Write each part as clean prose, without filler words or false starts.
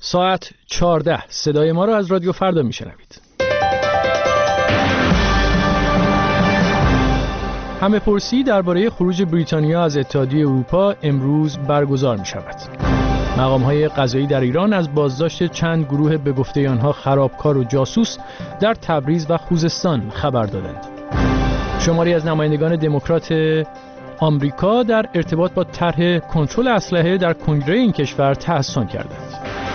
ساعت 14 صدای ما را از رادیو فردا میشنوید. همه پرسی درباره خروج بریتانیا از اتحادیه اروپا امروز برگزار می شود. مقام‌های قضایی در ایران از بازداشت چند گروه به گفته آنها خرابکار و جاسوس در تبریز و خوزستان خبر دادند. شماری از نمایندگان دموکرات آمریکا در ارتباط با طرح کنترل اسلحه در کنگره این کشور تحسن کردند.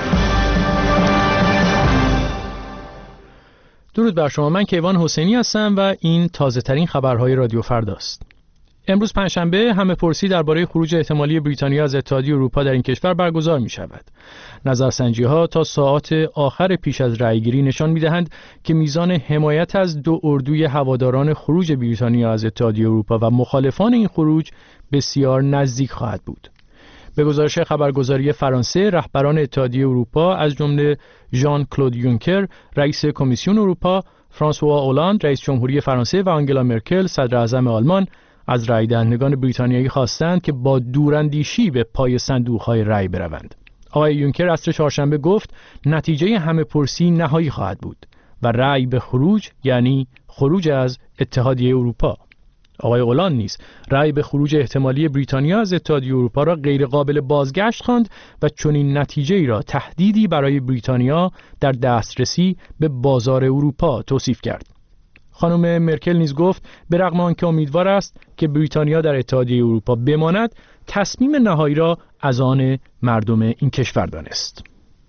درود بر شما، من کیوان حسینی هستم و این تازه ترین خبرهای رادیو فردا است. امروز پنجشنبه همه پرسی درباره خروج احتمالی بریتانیا از اتحادیه اروپا در این کشور برگزار می شود. نظرسنجی‌ها تا ساعات آخر پیش از رأیگیری نشان می‌دهند که میزان حمایت از دو اردوی هواداران خروج بریتانیا از اتحادیه اروپا و مخالفان این خروج بسیار نزدیک خواهد بود. به گزارش خبرگزاری فرانسه، رهبران اتحادیه اروپا از جمله ژان کلود یونکر، رئیس کمیسیون اروپا، فرانسوا اولاند، رئیس جمهوری فرانسه و آنگلا مرکل، صدر اعظم آلمان، از رای دهندگان بریتانیایی خواستند که با دوراندیشی به پای صندوق‌های رای بروند. آقای یونکر عصر چهارشنبه گفت نتیجه همه پرسی نهایی خواهد بود و رای به خروج یعنی خروج از اتحادیه اروپا. آقای اولاند نیز رای به خروج احتمالی بریتانیا از اتحادیه اروپا را غیر قابل بازگشت خواند و چنین نتیجه‌ای را تهدیدی برای بریتانیا در دسترسی به بازار اروپا توصیف کرد. خانم مرکل نیز گفت به رغم آنکه امیدوار است که بریتانیا در اتحادیه اروپا بماند، تصمیم نهایی را از آن مردم این کشور دانست.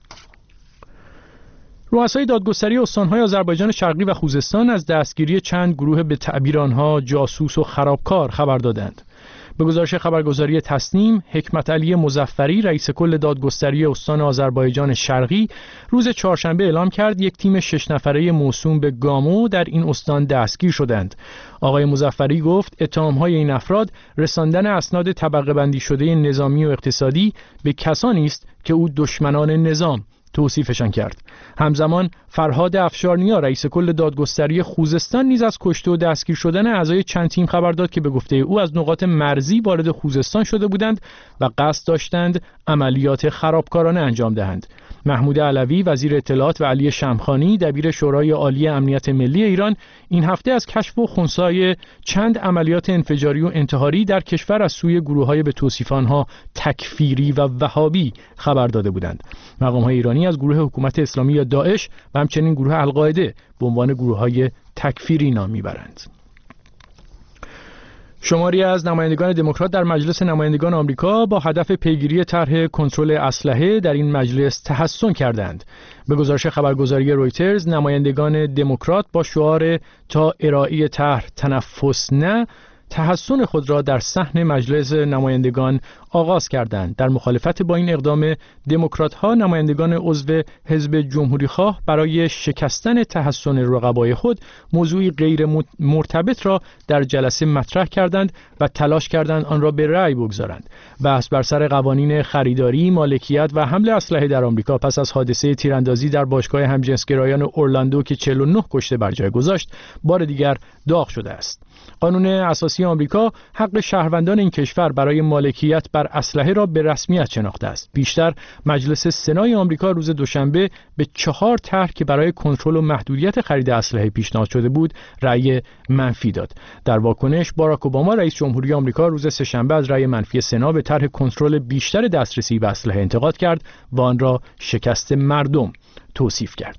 رؤسای دادگستری استان‌های آذربایجان شرقی و خوزستان از دستگیری چند گروه به تعبیر آنها جاسوس و خرابکار خبر دادند. به گزارش خبرگزاری تسنیم، حکمت علی مظفری، رئیس کل دادگستری استان آذربایجان شرقی، روز چهارشنبه اعلام کرد یک تیم 6 نفره موسوم به گامو در این استان دستگیر شدند. آقای مظفری گفت اتهام‌های این افراد رساندن اسناد طبقه بندی شده نظامی و اقتصادی به کسانی است که او دشمنان نظام توصیفشان کرد. همزمان فرهاد افشارنیا، رئیس کل دادگستری خوزستان، نیز از کشته و دستگیر شدن اعضای چند تیم خبر داد که به گفته او از نقاط مرزی وارد خوزستان شده بودند و قصد داشتند عملیات خرابکارانه انجام دهند. محمود علوی، وزیر اطلاعات، و علی شمخانی، دبیر شورای عالی امنیت ملی ایران، این هفته از کشف و خنثی چند عملیات انفجاری و انتحاری در کشور از سوی گروه‌های به توصیف آنها تکفیری و وهابی خبر داده بودند. مقام‌های ایرانی از گروه حکومت اسلامی یا داعش و همچنین گروه القاعده به عنوان گروه‌های تکفیری نام می‌برند. شماری از نمایندگان دموکرات در مجلس نمایندگان آمریکا با هدف پیگیری طرح کنترل اسلحه در این مجلس تحسن کردند. به گزارش خبرگزاری رویترز، نمایندگان دموکرات با شعار تا ارائه طرح تنفس نه، تحسن خود را در صحن مجلس نمایندگان آغاز کردند. در مخالفت با این اقدام، دموکرات‌ها نمایندگان عضو حزب جمهوری‌خواه برای شکستن تحسن رقبای خود موضوعی غیر مرتبط را در جلسه مطرح کردند و تلاش کردند آن را به رأی بگذارند. بحث بر سر قوانین خریداری، مالکیت و حمل اسلحه در آمریکا پس از حادثه تیراندازی در باشگاه همجنسگرایان اورلاندو که 49 کشته بر جای گذاشت، بار دیگر داغ شده است. قانون اساسی آمریکا حق شهروندان این کشور برای مالکیت بر اسلحه را به رسمیت شناخته است. بیشتر مجلس سنای آمریکا روز دوشنبه به 4 طرح که برای کنترل و محدودیت خرید اسلحه پیشنهاد شده بود رأی منفی داد. در واکنش، باراک اوباما رئیس جمهوری آمریکا روز سه‌شنبه از رأی منفی سنا به طرح کنترل بیشتر دسترسی به اسلحه انتقاد کرد و آن را شکست مردم توصیف کرد.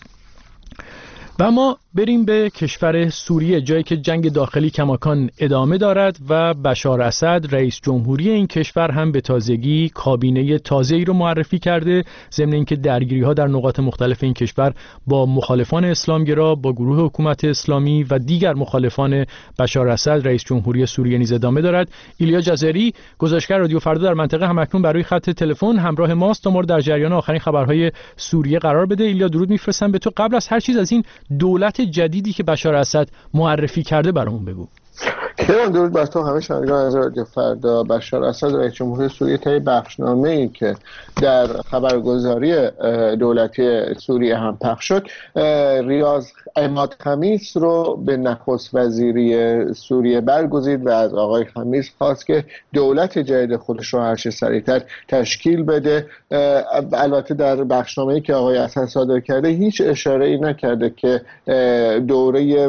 و ما بریم به کشور سوریه، جایی که جنگ داخلی کماکان ادامه دارد و بشار اسد رئیس جمهوری این کشور هم به تازگی کابینه تازه‌ای رو معرفی کرده، ضمن اینکه درگیری‌ها در نقاط مختلف این کشور با مخالفان اسلامگرا، با گروه حکومت اسلامی و دیگر مخالفان بشار اسد رئیس جمهوری سوریه نیز ادامه دارد. ایلیا جزیری، گزارشگر رادیو فردا در منطقه، همکنون برای خط تلفن همراه ماست تا ما رو در جریان آخرین خبرهای سوریه قرار بده. ایلیا، درود می‌فرستم به تو. قبل از هر چیز از این دولت جدیدی که بشار اسد معرفی کرده برامون بگو. کرمان درود بر تو، همه شنوندگان از رادیو فردا. بشار اسد رئیس جمهور سوریه طی بخشنامه‌ای که در خبرگزاری دولتی سوریه هم پخش شد، ریاض عماد خمیس رو به نخست وزیری سوریه برگزید و از آقای خمیس خواست که دولت جدید خودش رو هر چه سریعتر تشکیل بده. البته در بخشنامه‌ای که آقای اسد صادر کرده هیچ اشاره‌ای نکرده که دوره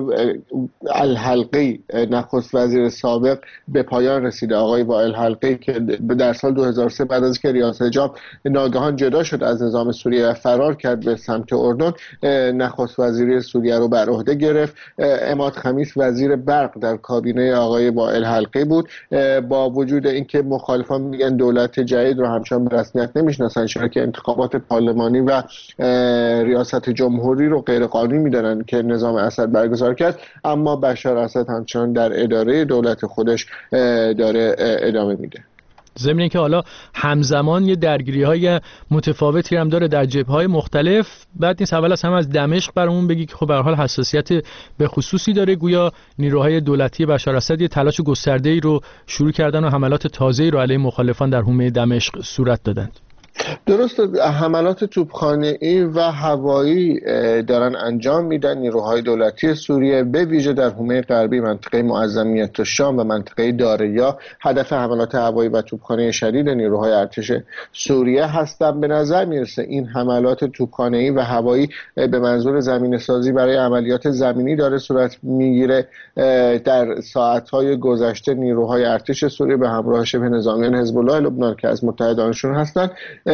الحلقی نخست وزیر سابق به پایان رسیده. آقای وائل حلقی که در سال 2003 بعد از که ریاض حجاب ناگهان جدا شد از نظام سوریه و فرار کرد به سمت اردن، نخست وزیری سوریه رو بر عهده گرفت. عماد خمیس وزیر برق در کابینه آقای وائل حلقی بود. با وجود اینکه مخالفان میگن دولت جدید رو همچنان به رسمیت نمیشناسن، چرا که انتخابات پارلمانی و ریاست جمهوری رو غیر قانونی میدونن که نظام اسد برگزار کرد، اما بشار اسد همچنان در اداره دولت خودش داره ادامه میده. ضمن اینکه حالا همزمان یه درگیری‌های متفاوتی هم داره در جبهه‌های مختلف. بعد نیست اول از همه از دمشق برامون بگی که خب به هر حال حساسیت به خصوصی داره، گویا نیروهای دولتی بشار اسد یه تلاش گسترده‌ای رو شروع کردن و حملات تازه‌ای رو علیه مخالفان در حومه دمشق صورت دادند. درست، حملات توپخانه‌ای و هوایی دارن انجام میدن نیروهای دولتی سوریه، به ویژه در حومه غربی منطقه معظمیت الشام و منطقه داریا. هدف حملات هوایی و توپخانه شدید نیروهای ارتش سوریه هستند. به نظر میرسه این حملات توپخانه‌ای و هوایی به منظور زمینه‌سازی برای عملیات زمینی داره صورت میگیره. در ساعت‌های گذشته نیروهای ارتش سوریه به همراه شبه نظامیان حزب الله لبنان که از متحدانشون هستند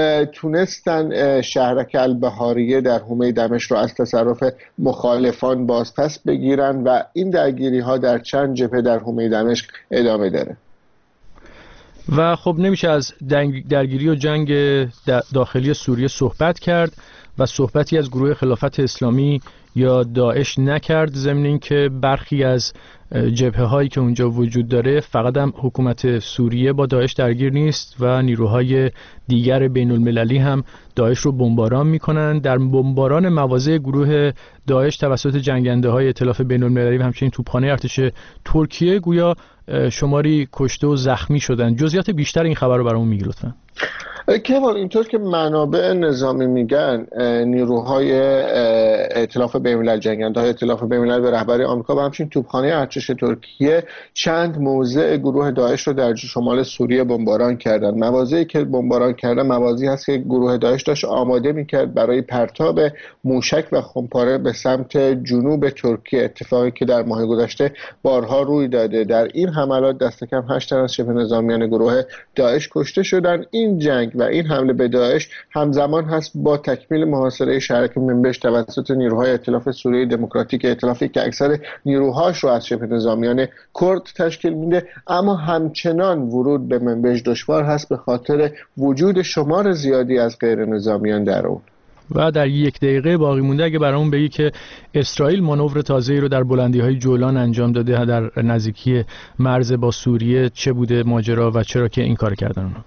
تونستن شهرک البهاریه در حومه دمشق رو از تصرف مخالفان بازپس بگیرن و این درگیری ها در چند جبهه در حومه دمشق ادامه داره. و خب نمیشه از درگیری و جنگ داخلی سوریه صحبت کرد و صحبتی از گروه خلافت اسلامی یا داعش نکرد، ضمن اینکه برخی از جبهه هایی که اونجا وجود داره فقط هم حکومت سوریه با داعش درگیر نیست و نیروهای دیگر بین المللی هم داعش رو بمباران میکنن. در بمباران مواضع گروه داعش توسط جنگنده های ائتلاف بین المللی و همچنین توپخانه ارتش ترکیه گویا شماری کشته و زخمی شدن. جزئیات بیشتر این خبر رو برامون میگی لطفاً. کمال، اینطور که منابع نظامی میگن نیروهای ائتلاف بین‌الملل، جنگنده‌های ائتلاف بین‌الملل به رهبری آمریکا و همچنین توپخانه ارتش ترکیه چند موضع گروه داعش رو در شمال سوریه بمباران کردن. مواضعی که بمباران کردن مواضعی هست که گروه داعش داشت آماده میکرد برای پرتاب موشک و خمپاره به سمت جنوب ترکیه، اتفاقی که در ماه گذشته بارها روی داده. در این حملات دست کم 8 تن از شبه نظامیان گروه داعش کشته شدن. این جنگ و این حمله به داعش همزمان هست با تکمیل محاصره شهرک منبج توسط نیروهای ائتلاف سوریه دموکراتیک، ائتلافی که اکثر نیروهاش رو از شبه نظامیان کرد تشکیل میده، اما همچنان ورود به منبج دشوار هست به خاطر وجود شمار زیادی از غیر نظامیان در اون. و در 1 دقیقه باقی مونده اگه برامون بگی که اسرائیل مانور تازه‌ای رو در بلندی‌های جولان انجام داده در نزدیکی مرز با سوریه، چه بوده ماجرا و چرا که این کار کردن اونها؟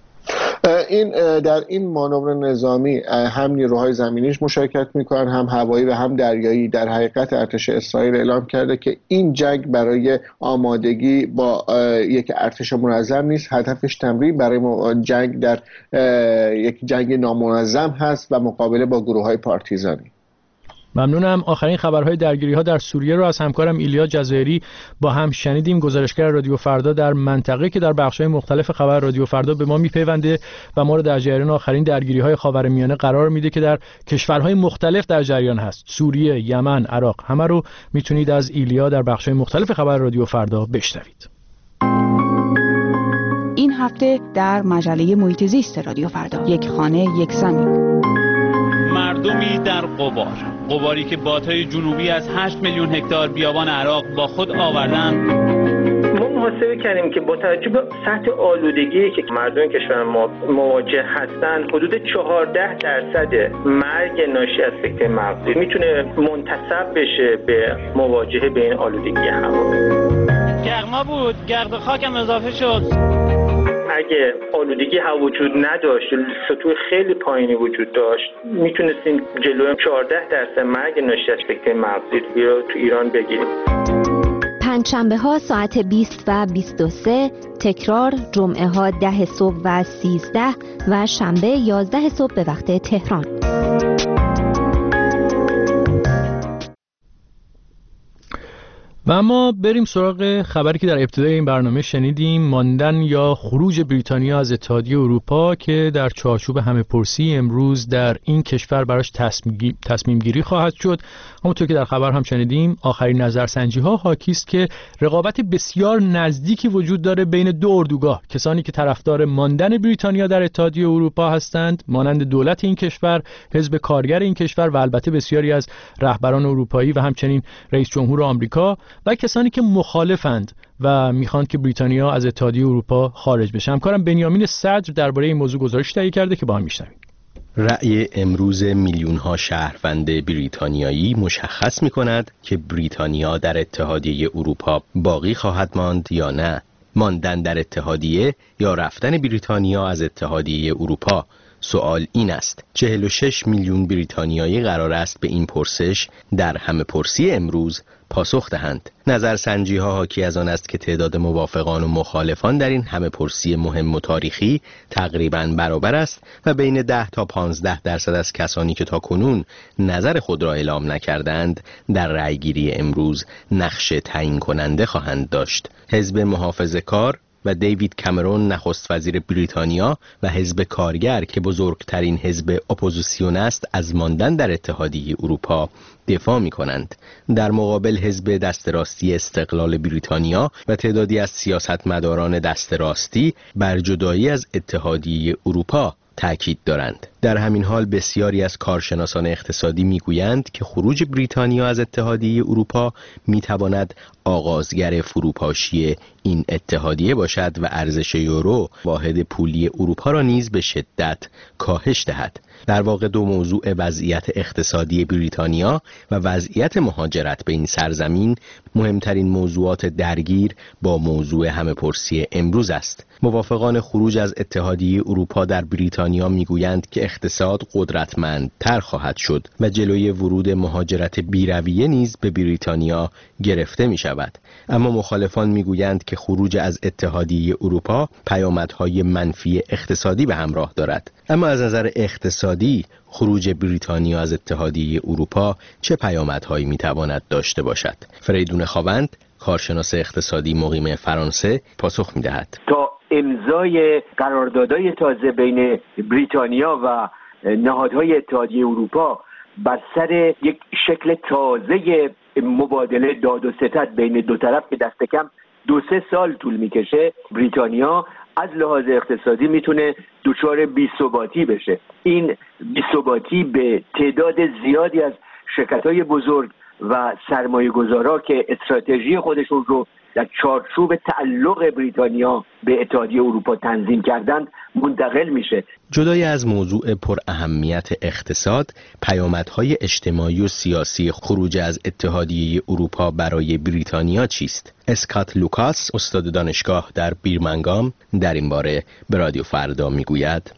در این مانور نظامی هم نیروهای زمینیش مشارکت میکنن، هم هوایی و هم دریایی. در حقیقت ارتش اسرائیل اعلام کرده که این جنگ برای آمادگی با یک ارتش منظم نیست، هدفش تمرین برای جنگ در یک جنگ نامنظم هست و مقابله با گروه‌های پارتیزانی. ممنونم. آخرین خبرهای درگیری‌ها در سوریه رو از همکارم ایلیا جزایری با هم شنیدیم، گزارشگر رادیو فردا در منطقه که در بخش‌های مختلف خبر رادیو فردا به ما میپیونده و ما رو در جریان آخرین درگیری‌های خاورمیانه قرار میده که در کشورهای مختلف در جریان هست: سوریه، یمن، عراق. همه رو میتونید از ایلیا در بخش‌های مختلف خبر رادیو فردا بشنوید. این هفته در مجله محیط زیست رادیو فردا، یک خانه یک زمین. مردمی در قباری که بادهای جنوبی از 8 میلیون هکتار بیابان عراق با خود آوردند. ما محاسبه کردیم که با توجه به سطح آلودگی که مردم کشور ما مواجه هستند، حدود 14% مرگ ناشی از سکته مغزی میتونه منتسب بشه به مواجهه به این آلودگی هوا. گرما بود، گرد خاک هم اضافه شد. اگه آلودگی هوا وجود نداشت، سطوح خیلی پایینی وجود داشت، میتونستیم جلوی 14% مرگ ناشی از سکته مغزی رو تو ایران بگیریم. پنجشنبه ها ساعت 20 و 23، تکرار جمعه ها 10 صبح و 13 و شنبه 11 صبح به وقت تهران. و اما بریم سراغ خبری که در ابتدای این برنامه شنیدیم، ماندن یا خروج بریتانیا از اتحادیه اروپا که در چارچوب همه‌پرسی امروز در این کشور براش تصمیم گیری خواهد شد. همونطور که در خبر هم شنیدیم، آخرین نظرسنجی ها حاکی است که رقابت بسیار نزدیکی وجود داره بین دو اردوگاه، کسانی که طرفدار ماندن بریتانیا در اتحادیه اروپا هستند مانند دولت این کشور، حزب کارگر این کشور و البته بسیاری از رهبران اروپایی و همچنین رئیس جمهور آمریکا، و کسانی که مخالفند و میخواند که بریتانیا از اتحادیه اروپا خارج بشه. همکارم بنیامین صدر درباره این موضوع گزارش تهیه کرده که با هم میشنویم. رأی امروز میلیون‌ها شهروند بریتانیایی مشخص می‌کند که بریتانیا در اتحادیه اروپا باقی خواهد ماند یا نه. ماندن در اتحادیه یا رفتن بریتانیا از اتحادیه اروپا. سوال این است: 46 میلیون بریتانیایی قرار است به این پرسش در همه‌پرسی امروز پاسخ دهند. نظرسنجی ها حاکی از آن است که تعداد موافقان و مخالفان در این همه‌پرسی مهم و تاریخی تقریباً برابر است و بین 10 تا 15% از کسانی که تاکنون نظر خود را اعلام نکردند در رأیگیری امروز نقش تعیین کننده خواهند داشت. حزب محافظه‌کار و دیوید کامرون نخست وزیر بریتانیا و حزب کارگر که بزرگترین حزب اپوزیسیون است از ماندن در اتحادیه اروپا دفاع می کنند. در مقابل حزب دست راستی استقلال بریتانیا و تعدادی از سیاستمداران دست راستی بر جدایی از اتحادیه اروپا تأکید دارند. در همین حال بسیاری از کارشناسان اقتصادی میگویند که خروج بریتانیا از اتحادیه اروپا میتواند آغازگر فروپاشی این اتحادیه باشد و ارزش یورو، واحد پولی اروپا را نیز به شدت کاهش دهد. در واقع دو موضوع، وضعیت اقتصادی بریتانیا و وضعیت مهاجرت به این سرزمین، مهمترین موضوعات درگیر با موضوع همه‌پرسی امروز است. موافقان خروج از اتحادیه اروپا در بریتانیا میگویند که اقتصاد قدرتمندتر خواهد شد و جلوی ورود مهاجرت بی‌رویه نیز به بریتانیا گرفته می شود. اما مخالفان میگویند که خروج از اتحادیه اروپا پیامدهای منفی اقتصادی به همراه دارد. اما از نظر اقتصادی خروج بریتانیا از اتحادیه اروپا چه پیامدهایی میتواند داشته باشد؟ فریدون خاوند، کارشناس اقتصادی مقیم فرانسه، پاسخ میدهد. تا امضای قراردادهای تازه بین بریتانیا و نهادهای اتحادیه اروپا بر سر یک شکل تازه مبادله داد و ستد بین دو طرف که دست کم 2-3 سال طول میکشه، بریتانیا از لحاظ اقتصادی میتونه دچار بی‌ثباتی بشه. این بی‌ثباتی به تعداد زیادی از شرکت‌های بزرگ و سرمایه‌گذارا که استراتژی خودشون رو در چارچوب تعلق بریتانیا به اتحادیه اروپا تنظیم کردند منتقل میشه. جدای از موضوع پر اهمیت اقتصاد، پیامدهای اجتماعی و سیاسی خروج از اتحادیه اروپا برای بریتانیا چیست؟ اسکات لوکاس، استاد دانشگاه در بیرمنگام، در این باره به رادیو فردا میگوید: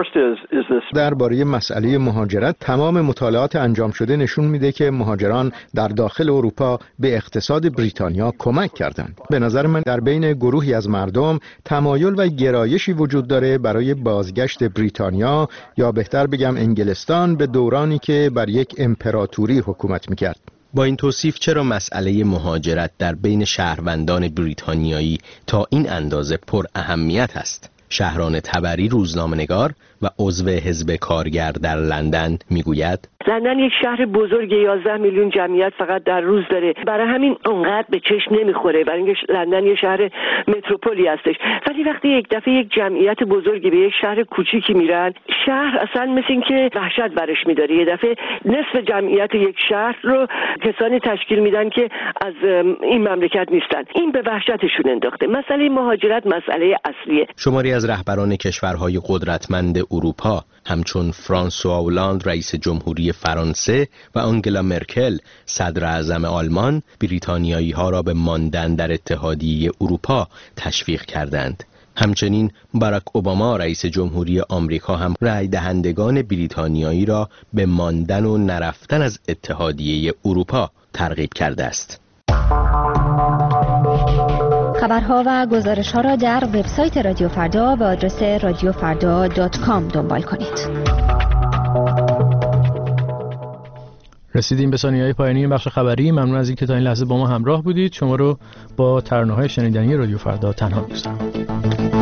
درباره مسئله مهاجرت، تمام مطالعات انجام شده نشون میده که مهاجران در داخل اروپا به اقتصاد بریتانیا کمک کردند. به نظر من در بین گروهی از مردم تمایل و گرایشی وجود داره برای بازگشت بریتانیا یا بهتر بگم انگلستان به دورانی که بر یک امپراتوری حکومت میکرد. با این توصیف چرا مسئله مهاجرت در بین شهروندان بریتانیایی تا این اندازه پر اهمیت است؟ شهران تبری، روزنامه‌نگار و عضو حزب کارگر در لندن میگوید: لندن یک شهر بزرگ 11 میلیون جمعیت فقط در روز داره، برای همین اونقدر به چشم نمیخوره، برای اینکه لندن یه شهر متروپولی هستش. ولی وقتی یک دفعه یک جمعیت بزرگی به یک شهر کوچیکی میرن، شهر اصلا مثل اینکه وحشت برش میداره. یه دفعه نصف جمعیت یک شهر رو کسانی تشکیل میدن که از این مملکت نیستن. این به وحشتشون انداخته. مسئله مهاجرت مسئله اصلیه. شماری از رهبران کشورهای قدرتمند اروپا همچون فرانسوا اولاند رئیس جمهوری فرانسه و آنگلا مرکل صدر اعظم آلمان بریتانیایی ها را به ماندن در اتحادیه اروپا تشویق کردند. همچنین باراک اوباما رئیس جمهوری آمریکا هم رأی دهندگان بریتانیایی را به ماندن و نرفتن از اتحادیه اروپا ترغیب کرده است. خبرها و گزارش‌ها را در وبسایت رادیو فردا به آدرس radiofarda.com دنبال کنید. رسیدیم به ثانیه‌های پایانی این بخش خبری. ممنون از اینکه تا این لحظه با ما همراه بودید. شما رو با ترانه‌های شنیدنی رادیو فردا تنها می‌گذارم.